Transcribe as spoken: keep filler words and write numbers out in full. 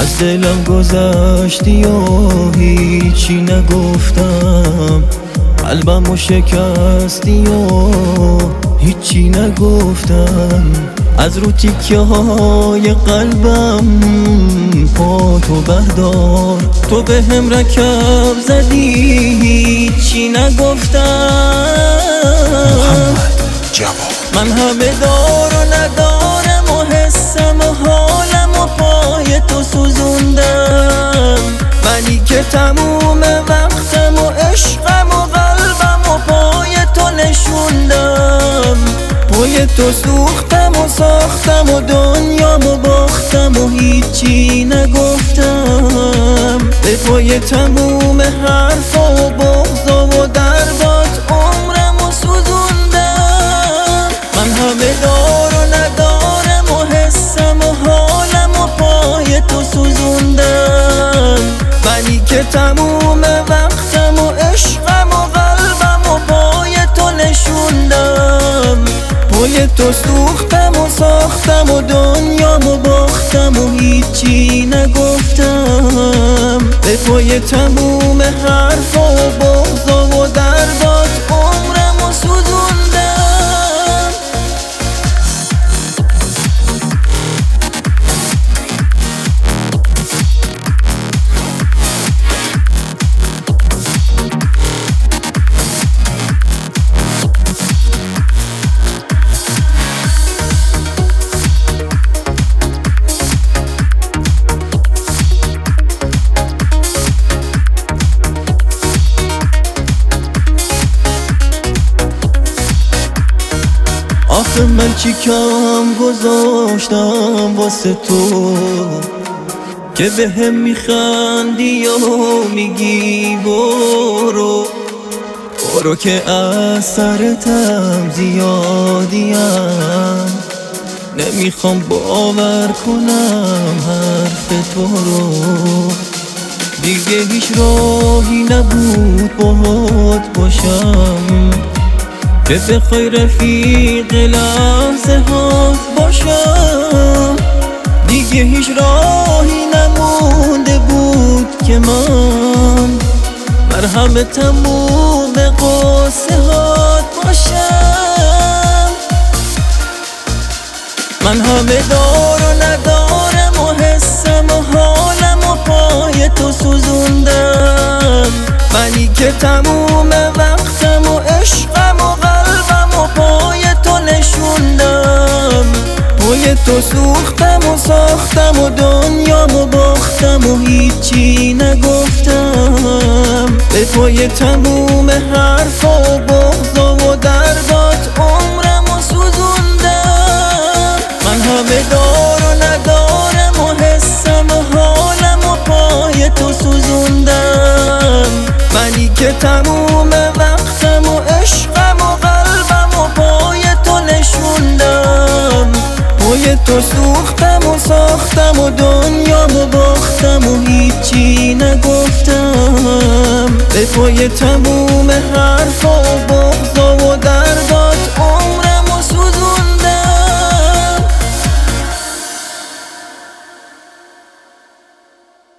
از دلم گذشتی و هیچی نگفتم، قلبمو شکستی و هیچی نگفتم. از رو تیکه های قلبم پا تو بردار، تو به هم رکب زدی هیچی نگفتم. محمد جواد من همه دار و ندارم و حسم و حالم و پای تو سوزوندم، منی که تموم وقتم و عشقم و قلبم و پای تو نشوندم. پای تو سوختم و ساختم و دنیامو باختم و هیچی نگفتم. به پای تموم حرفا و بغضا و دردات عمرمو سوزوندم. من همه دار و ندارم و حسم و حالم و پای تو سوزوندم، منی که تموم وقتم و عشقم و قلبم و پای تو نشوندم. پای تو سوختم و ساختم و دنیامو باختم و هیچی نگفتم. به پای تموم حرفا و بغضا و دردات عمرمو سوزوندم. آخه من چی کم گذاشتم واسه تو که به هم میخندی و میگی برو برو، که اثرتم زیادیم، نمیخوام باور کنم حرف تو رو. دیگه هیچ راهی نبود باهات باشم که بخوای رفیق لحظه هات باشم. دیگه هیچ راهی نمونده بود که من مرهم تموم قصه هات باشم. من همه دار و ندارم و حسم و حالم و پای تو سوزوندم، منی که تموم وقتم و عشقم و قلبم و پای تو نشوندم. پای تو سوختم و ساختم و دنیامو باختم و هیچی نگفتم. به پای تموم حرفا و بغضا و دردات عمرمو سوزوندم. من همه دار و ندارم و حسم و حالم و پای تو سوزوندم، منی که تموم وقتم و عشقم و قلبم و پای تو نشوندم. پای تو سوختم و ساختم و دنیامو باختم و هیچی نگفتم. به پای تموم حرفا